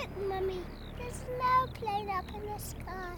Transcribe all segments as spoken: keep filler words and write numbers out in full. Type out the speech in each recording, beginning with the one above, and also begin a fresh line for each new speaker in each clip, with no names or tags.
Look, Mummy, there's an airplane up in the sky.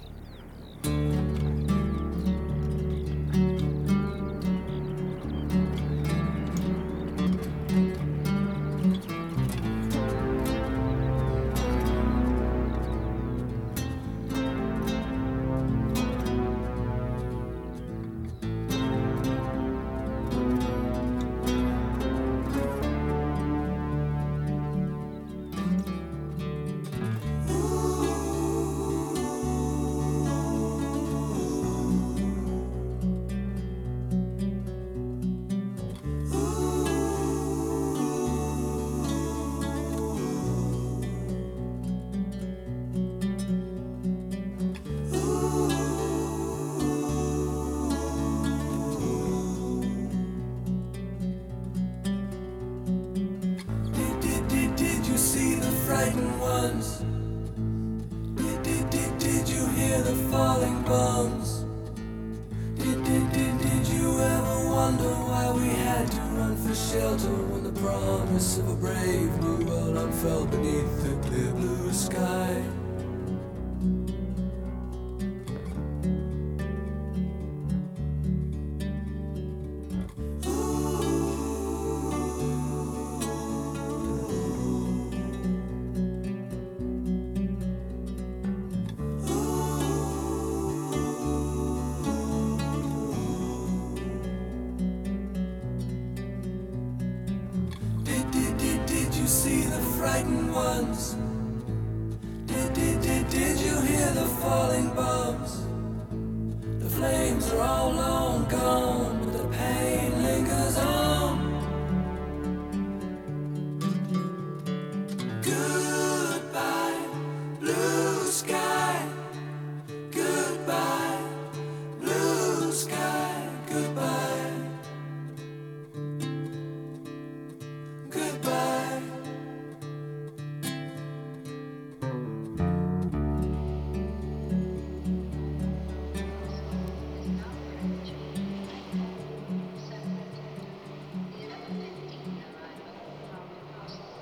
Frightened ones. Did, did, did, did you hear the falling bombs? Did, did, did, did you ever wonder why we had to run for shelter when the promise of a brave new world unfurled beneath the clear blue sky? See the frightened ones. Did, did, did, did you hear the falling bombs? The flames are all long gone.